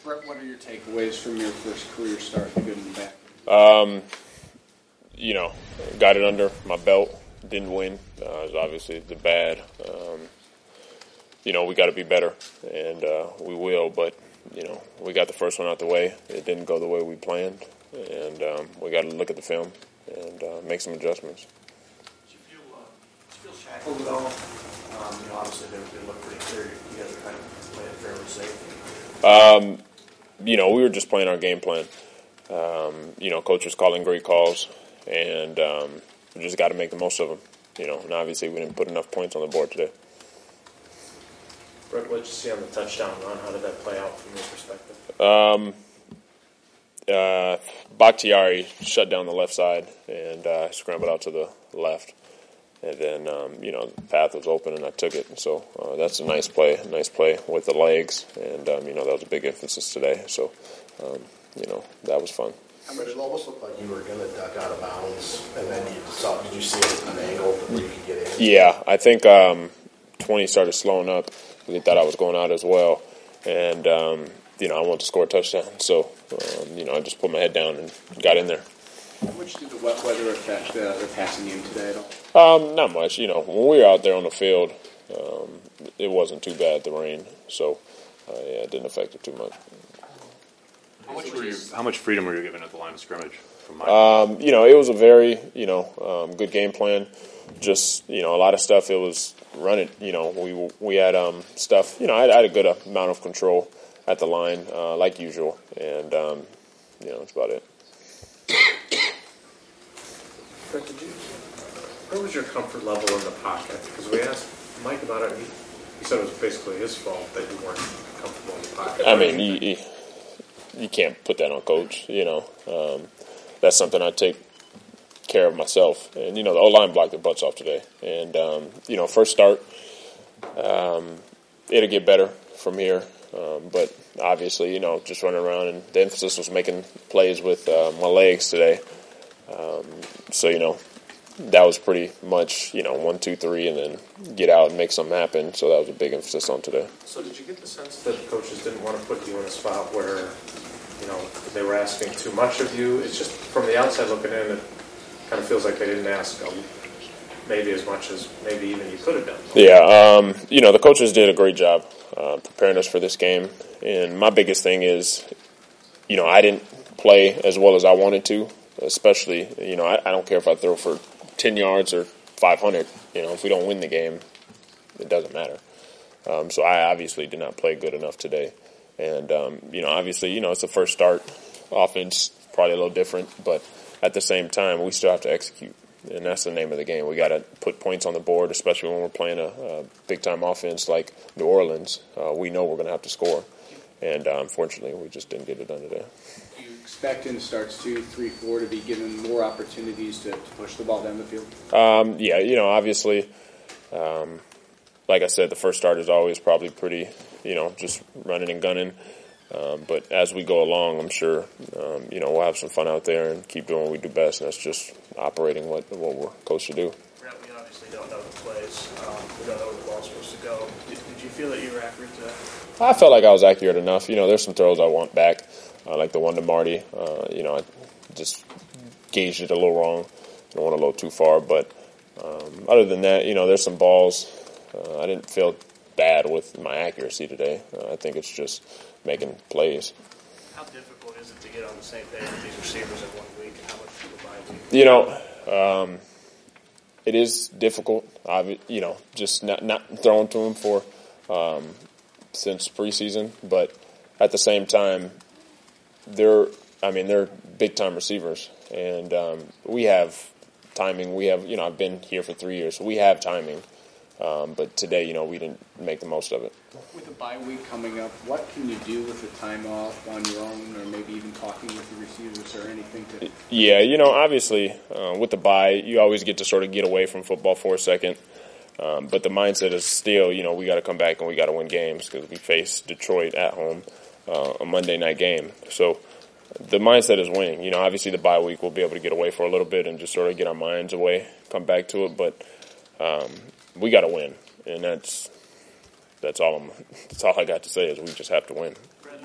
Brett, what are your takeaways from your first career start, the good and the bad? Got it under my belt. Didn't win. Obviously the bad. We got to be better, and we will. But we got the first one out the way. It didn't go the way we planned, and we got to look at the film and make some adjustments. Did you feel shackled at all? Obviously they look pretty clear. You guys are kind of playing fairly safe. We were just playing our game plan. Coach was calling great calls, and we just got to make the most of them. And obviously we didn't put enough points on the board today. Brett, what did you see on the touchdown run? How did that play out from your perspective? Bakhtiari shut down the left side and scrambled out to the left. And then, the path was open and I took it. And so that's a nice play with the legs. And, that was a big emphasis today. So, that was fun. It almost looked like you were going to duck out of bounds, and then did you see an angle where you could get in? Yeah, I think 20 started slowing up. They thought I was going out as well. And, I wanted to score a touchdown. So, I just put my head down and got in there. How much did the wet weather affect the passing game today at all? Not much. When we were out there on the field, it wasn't too bad, the rain. So, it didn't affect it too much. How much freedom were you given at the line of scrimmage? It was a very, good game plan. Just, a lot of stuff. It was running. We had stuff. I had a good amount of control at the line, like usual, and that's about it. Brett, where was your comfort level in the pocket? Because we asked Mike about it, and he said it was basically his fault that you weren't comfortable in the pocket. I mean, you can't put that on Coach. That's something I take care of myself. And the O-line blocked their butts off today. And first start, it'll get better from here. But obviously, just running around, and the emphasis was making plays with my legs today. So that was pretty much 1, 2, 3, and then get out and make something happen. So that was a big emphasis on today. So did you get the sense that coaches didn't want to put you in a spot where they were asking too much of you? It's just from the outside looking in, it kind of feels like they didn't ask maybe as much as maybe even you could have done. Yeah, the coaches did a great job preparing us for this game. And my biggest thing is, I didn't play as well as I wanted to, especially, I don't care if I throw for 10 yards or 500. If we don't win the game, it doesn't matter. So I obviously did not play good enough today. And, obviously, it's the first start. Offense, probably a little different. But at the same time, we still have to execute. And that's the name of the game. We got to put points on the board, especially when we're playing a big-time offense like New Orleans. We know we're going to have to score. And, unfortunately, we just didn't get it done today. Do you expect in starts 2, 3, 4 to be given more opportunities to push the ball down the field? Yeah, obviously, like I said, the first start is always probably pretty, just running and gunning. But as we go along, I'm sure, we'll have some fun out there and keep doing what we do best, and that's just operating what we're coached to do. Brett, we obviously don't know the plays. We don't know where the ball's supposed to go. Did you feel that you were accurate today? I felt like I was accurate enough. There's some throws I want back, like the one to Marty. I just gauged it a little wrong. I went a little too far. But other than that, there's some balls. I didn't feel bad with my accuracy today. I think it's just making plays. How difficult is it to get on the same page with these receivers in 1 week? How much do you buy week? It is difficult. Just not throwing to them for since preseason, but at the same time, they're big time receivers, and we have timing. We have I've been here for 3 years, so we have timing. But today, we didn't make the most of it. With the bye week coming up, what can you do with the time off on your own, or maybe even talking with the receivers or anything to? Yeah, obviously, with the bye, you always get to sort of get away from football for a second. But the mindset is still, we got to come back and we got to win games because we face Detroit at home, a Monday night game. So the mindset is winning. Obviously the bye week we'll be able to get away for a little bit and just sort of get our minds away, come back to it. But we got to win, and that's all I got to say is we just have to win. Brett,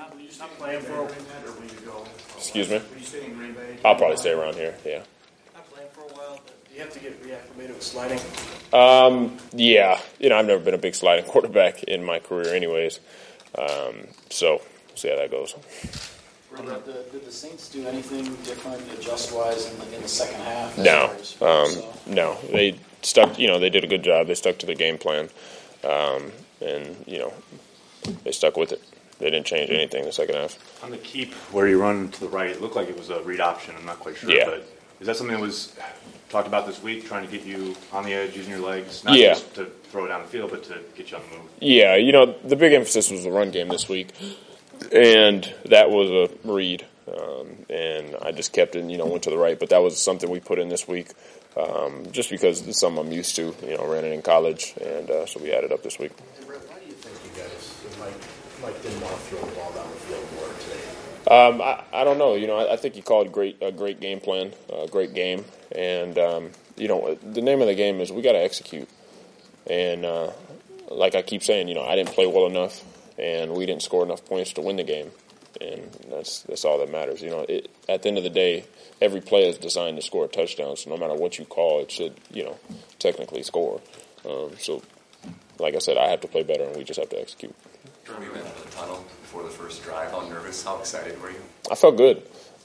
Were you not playing for a while, or will you go? Excuse me? Were you staying in Green Bay? I'll probably stay around here. Yeah. Not playing for a while, but do you have to get reacclimated with sliding? Yeah. I've never been a big sliding quarterback in my career, anyways. So we'll see how that goes. Did the Saints do anything different adjust-wise in the second half? No. They stuck. They did a good job. They stuck to the game plan, and they stuck with it. They didn't change anything in the second half. On the keep where you run to the right, it looked like it was a read option. I'm not quite sure. Yeah. But is that something that was talked about this week, trying to get you on the edge, using your legs? Not Yeah. just to throw it down the field, but to get you on the move. Yeah, the big emphasis was the run game this week, and that was a read. And I just kept it, went to the right. But that was something we put in this week, just because it's something I'm used to. Ran it in college, and so we added up this week. Hey, Brett, why do you think you guys, Mike didn't want to throw the ball down the field more today? I don't know. I think he called a great game plan, a great game, and the name of the game is we got to execute. And like I keep saying, I didn't play well enough, and we didn't score enough points to win the game, and that's all that matters. At the end of the day, every play is designed to score a touchdown. So no matter what you call, it should technically score. So like I said, I have to play better, and we just have to execute. We went into the tunnel before the first drive. How nervous, how excited were you? I felt good.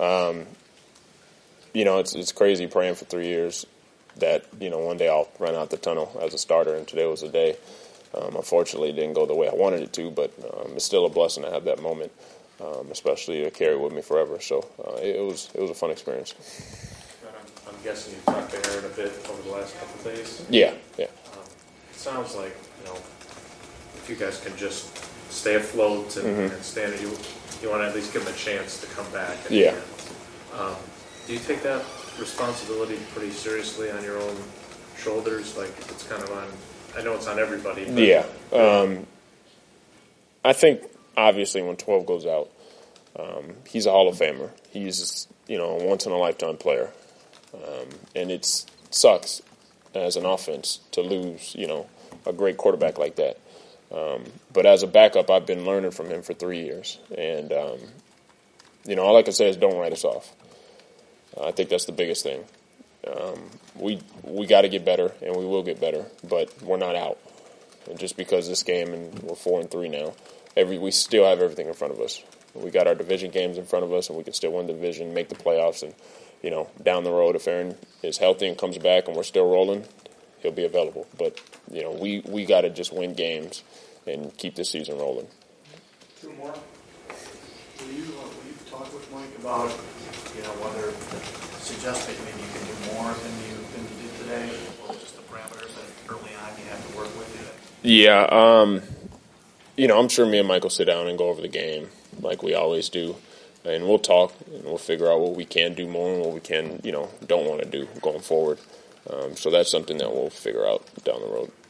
It's crazy praying for 3 years that, one day I'll run out the tunnel as a starter, and today was the day. Unfortunately, it didn't go the way I wanted it to, but it's still a blessing to have that moment, especially to carry with me forever. So it was a fun experience. I'm guessing you talked to Aaron a bit over the last couple of days. Yeah. It sounds like, if you guys can just stay afloat and stand it, you want to at least give them a chance to come back. Yeah. Do you take that responsibility pretty seriously on your own shoulders? Like, it's kind of on, I know it's on everybody. But, yeah. I think, obviously, when 12 goes out, he's a Hall of Famer. He's, a once-in-a-lifetime player. And it sucks as an offense to lose, a great quarterback like that. But as a backup, I've been learning from him for 3 years. And, all I can say is don't write us off. I think that's the biggest thing. We got to get better, and we will get better, but we're not out. And just because this game, and we're 4-3 now, we still have everything in front of us. We got our division games in front of us, and we can still win the division, make the playoffs, and, down the road, if Aaron is healthy and comes back and we're still rolling, he'll be available. But, we got to just win games and keep this season rolling. Two more. Will you talk with Mike about, whether suggest that maybe you can do more than you did today, or just the parameters that early on you have to work with? Yeah, I'm sure me and Mike will sit down and go over the game like we always do. And we'll talk, and we'll figure out what we can do more and what we can, don't want to do going forward. So that's something that we'll figure out down the road.